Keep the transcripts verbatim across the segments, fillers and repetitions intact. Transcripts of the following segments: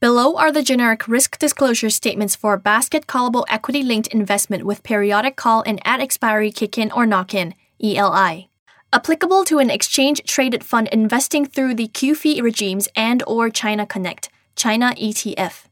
Below are the generic risk disclosure statements for basket callable equity-linked investment with periodic call and at expiry kick-in or knock-in, E L I. Applicable to an exchange-traded fund investing through the Q F I regimes and or China Connect, China E T F.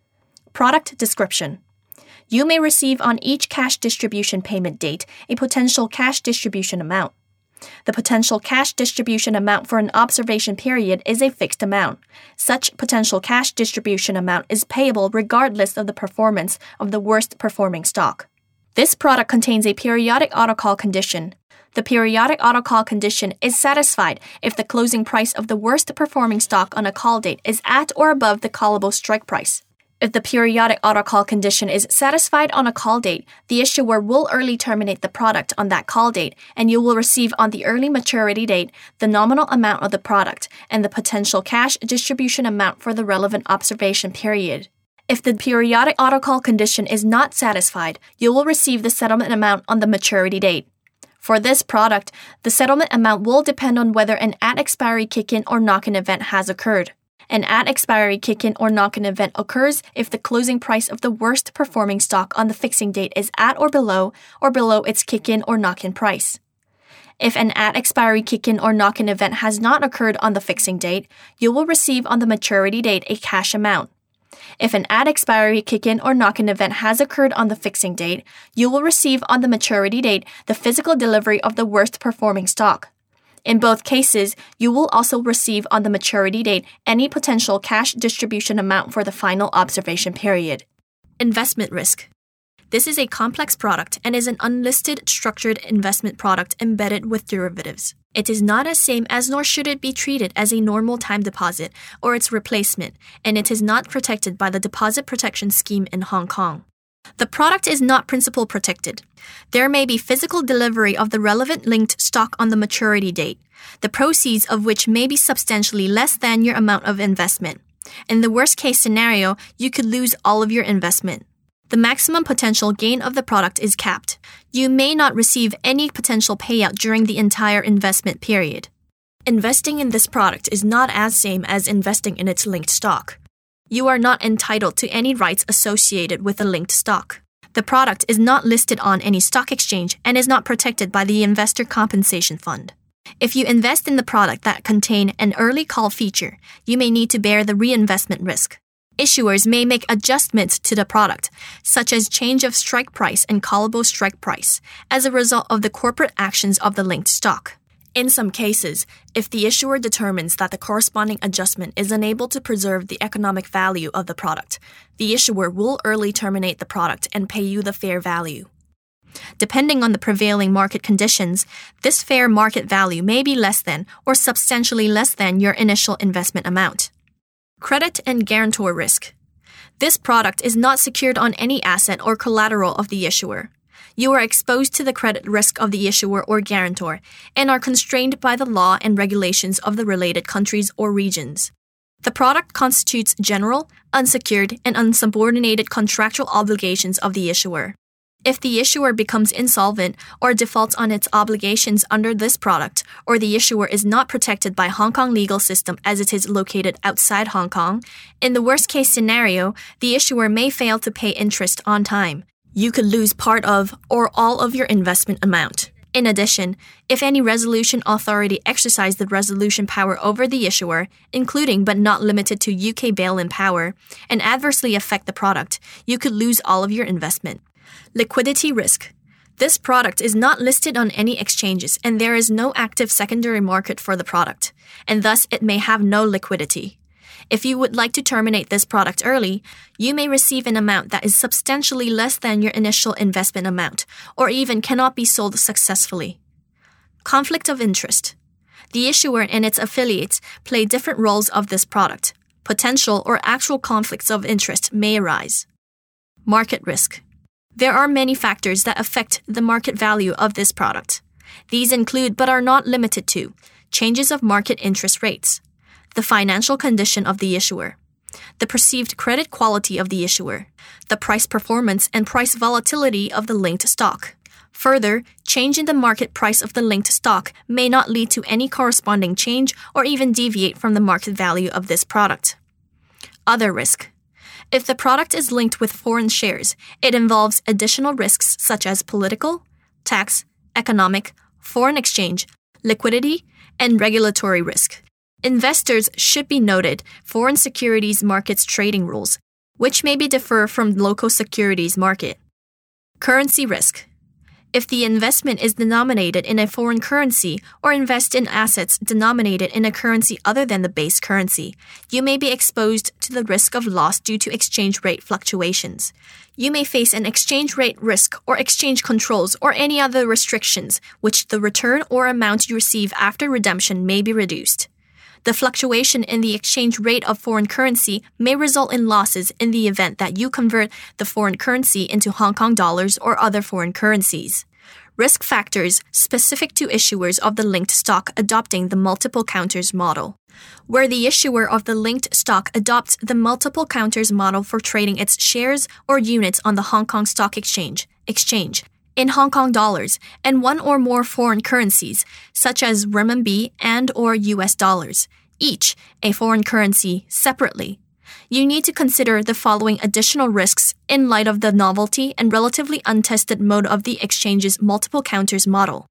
Product description. You may receive on each cash distribution payment date a potential cash distribution amount. The potential cash distribution amount for an observation period is a fixed amount. Such potential cash distribution amount is payable regardless of the performance of the worst performing stock. This product contains a periodic autocall condition. The periodic autocall condition is satisfied if the closing price of the worst performing stock on a call date is at or above the callable strike price. If the periodic autocall condition is satisfied on a call date, the issuer will early terminate the product on that call date, and you will receive on the early maturity date the nominal amount of the product and the potential cash distribution amount for the relevant observation period. If the periodic autocall condition is not satisfied, you will receive the settlement amount on the maturity date. For this product, the settlement amount will depend on whether an at-expiry kick-in or knock-in event has occurred. An at-expiry kick-in or knock-in event occurs if the closing price of the worst performing stock on the fixing date is at or below or below its kick-in or knock-in price. If an at-expiry kick-in or knock-in event has not occurred on the fixing date, you will receive on the maturity date a cash amount. If an at-expiry kick-in or knock-in event has occurred on the fixing date, you will receive on the maturity date the physical delivery of the worst performing stock. In both cases, you will also receive on the maturity date any potential cash distribution amount for the final observation period. Investment risk. This is a complex product and is an unlisted structured investment product embedded with derivatives. It is not as same as nor should it be treated as a normal time deposit or its replacement, and it is not protected by the Deposit Protection Scheme in Hong Kong. The product is not principal protected. There may be physical delivery of the relevant linked stock on the maturity date, the proceeds of which may be substantially less than your amount of investment. In the worst case scenario, you could lose all of your investment. The maximum potential gain of the product is capped. You may not receive any potential payout during the entire investment period. Investing in this product is not as same as investing in its linked stock. You are not entitled to any rights associated with the linked stock. The product is not listed on any stock exchange and is not protected by the Investor Compensation Fund. If you invest in the product that contain an early call feature, you may need to bear the reinvestment risk. Issuers may make adjustments to the product, such as change of strike price and callable strike price, as a result of the corporate actions of the linked stock. In some cases, if the issuer determines that the corresponding adjustment is unable to preserve the economic value of the product, the issuer will early terminate the product and pay you the fair value. Depending on the prevailing market conditions, this fair market value may be less than or substantially less than your initial investment amount. Credit and guarantor risk. This product is not secured on any asset or collateral of the issuer. You are exposed to the credit risk of the issuer or guarantor and are constrained by the law and regulations of the related countries or regions. The product constitutes general, unsecured, and unsubordinated contractual obligations of the issuer. If the issuer becomes insolvent or defaults on its obligations under this product, or the issuer is not protected by Hong Kong legal system as it is located outside Hong Kong, in the worst-case scenario, the issuer may fail to pay interest on time. You could lose part of or all of your investment amount. In addition, if any resolution authority exercise the resolution power over the issuer, including but not limited to U K bail-in power, and adversely affect the product, you could lose all of your investment. Liquidity risk. This product is not listed on any exchanges and there is no active secondary market for the product, and thus it may have no liquidity. If you would like to terminate this product early, you may receive an amount that is substantially less than your initial investment amount, or even cannot be sold successfully. Conflict of interest. The issuer and its affiliates play different roles of this product. Potential or actual conflicts of interest may arise. Market risk. There are many factors that affect the market value of this product. These include, but are not limited to, changes of market interest rates, the financial condition of the issuer, the perceived credit quality of the issuer, the price performance and price volatility of the linked stock. Further, change in the market price of the linked stock may not lead to any corresponding change or even deviate from the market value of this product. Other risk. If the product is linked with foreign shares, it involves additional risks such as political, tax, economic, foreign exchange, liquidity, and regulatory risk. Investors should be noted foreign securities markets trading rules, which may be differ from local securities market. Currency risk. If the investment is denominated in a foreign currency or invest in assets denominated in a currency other than the base currency, you may be exposed to the risk of loss due to exchange rate fluctuations. You may face an exchange rate risk or exchange controls or any other restrictions, which the return or amount you receive after redemption may be reduced. The fluctuation in the exchange rate of foreign currency may result in losses in the event that you convert the foreign currency into Hong Kong dollars or other foreign currencies. Risk factors specific to issuers of the linked stock adopting the multiple counters model. Where the issuer of the linked stock adopts the multiple counters model for trading its shares or units on the Hong Kong Stock Exchange, exchange, in Hong Kong dollars and one or more foreign currencies, such as renminbi and or U S dollars, each a foreign currency separately. You need to consider the following additional risks in light of the novelty and relatively untested mode of the exchange's multiple counters model.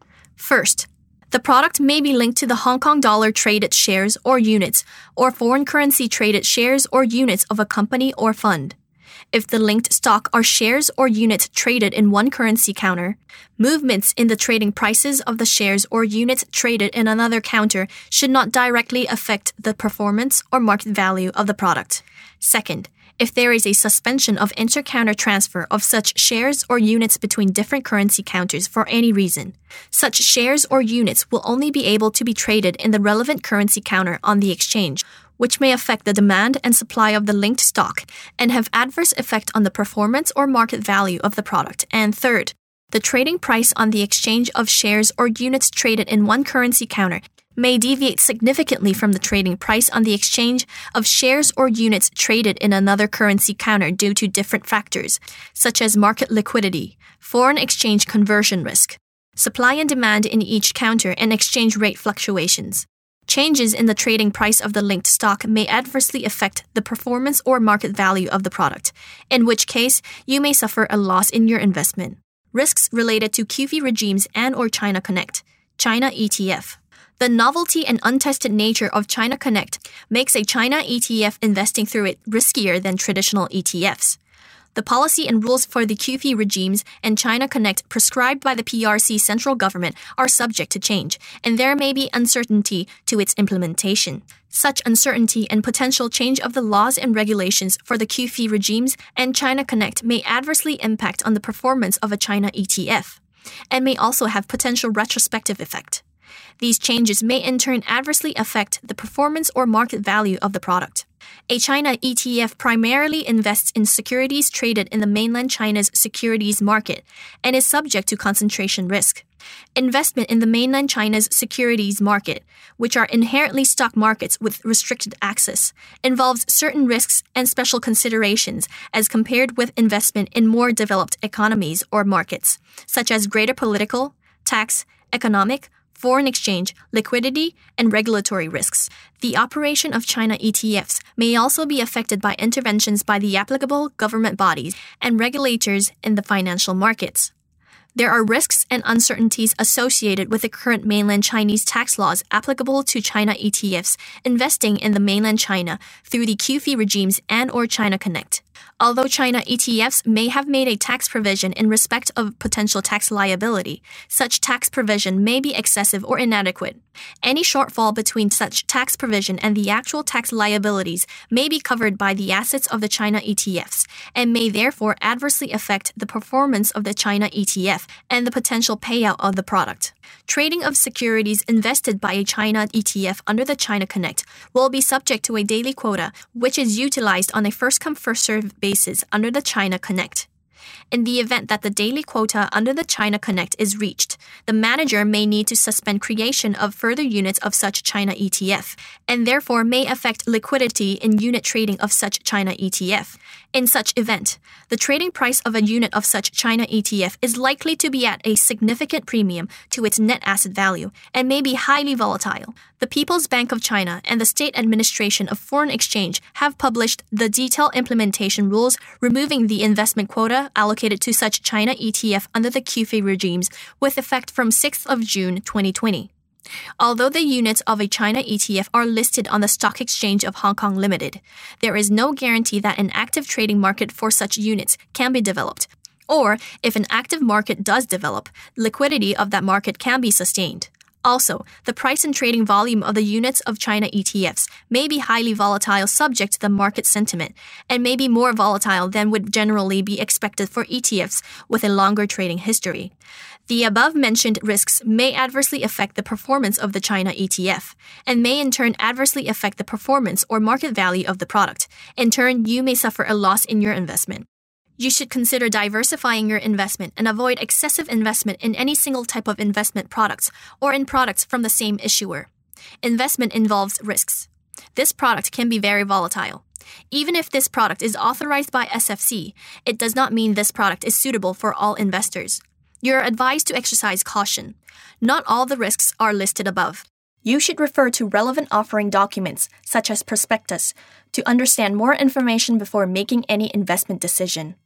First, the product may be linked to the Hong Kong dollar traded shares or units or foreign currency traded shares or units of a company or fund. If the linked stock are shares or units traded in one currency counter, movements in the trading prices of the shares or units traded in another counter should not directly affect the performance or market value of the product. Second, if there is a suspension of inter-counter transfer of such shares or units between different currency counters for any reason, such shares or units will only be able to be traded in the relevant currency counter on the exchange, which may affect the demand and supply of the linked stock and have adverse effect on the performance or market value of the product. And third, the trading price on the exchange of shares or units traded in one currency counter may deviate significantly from the trading price on the exchange of shares or units traded in another currency counter due to different factors, such as market liquidity, foreign exchange conversion risk, supply and demand in each counter, and exchange rate fluctuations. Changes in the trading price of the linked stock may adversely affect the performance or market value of the product, in which case you may suffer a loss in your investment. Risks related to Q F I regimes and or China Connect, China E T F. The novelty and untested nature of China Connect makes a China E T F investing through it riskier than traditional E T Fs. The policy and rules for the Q F I regimes and China Connect prescribed by the P R C central government are subject to change, and there may be uncertainty to its implementation. Such uncertainty and potential change of the laws and regulations for the Q F I regimes and China Connect may adversely impact on the performance of a China E T F, and may also have potential retrospective effect. These changes may in turn adversely affect the performance or market value of the product. A China E T F primarily invests in securities traded in the mainland China's securities market and is subject to concentration risk. Investment in the mainland China's securities market, which are inherently stock markets with restricted access, involves certain risks and special considerations as compared with investment in more developed economies or markets, such as greater political, tax, economic, foreign exchange, liquidity, and regulatory risks. The operation of China E T Fs may also be affected by interventions by the applicable government bodies and regulators in the financial markets. There are risks and uncertainties associated with the current mainland Chinese tax laws applicable to China E T Fs investing in the mainland China through the Q F I regimes and or China Connect. Although China E T Fs may have made a tax provision in respect of potential tax liability, such tax provision may be excessive or inadequate. Any shortfall between such tax provision and the actual tax liabilities may be covered by the assets of the China E T Fs and may therefore adversely affect the performance of the China E T F and the potential payout of the product. Trading of securities invested by a China E T F under the China Connect will be subject to a daily quota, which is utilized on a first-come, first-served basis under the China Connect. In the event that the daily quota under the China Connect is reached, the manager may need to suspend creation of further units of such China E T F, and therefore may affect liquidity in unit trading of such China E T F. In such event, the trading price of a unit of such China E T F is likely to be at a significant premium to its net asset value and may be highly volatile. The People's Bank of China and the State Administration of Foreign Exchange have published the detailed implementation rules removing the investment quota allocated to such China E T F under the Q F I regimes with effect from sixth of June twenty twenty. Although the units of a China E T F are listed on the Stock Exchange of Hong Kong Limited, there is no guarantee that an active trading market for such units can be developed, or if an active market does develop, liquidity of that market can be sustained. Also, the price and trading volume of the units of China E T Fs may be highly volatile subject to the market sentiment, and may be more volatile than would generally be expected for E T Fs with a longer trading history. The above-mentioned risks may adversely affect the performance of the China E T F, and may in turn adversely affect the performance or market value of the product. In turn, you may suffer a loss in your investment. You should consider diversifying your investment and avoid excessive investment in any single type of investment products or in products from the same issuer. Investment involves risks. This product can be very volatile. Even if this product is authorized by S F C, it does not mean this product is suitable for all investors. You are advised to exercise caution. Not all the risks are listed above. You should refer to relevant offering documents, such as prospectus, to understand more information before making any investment decision.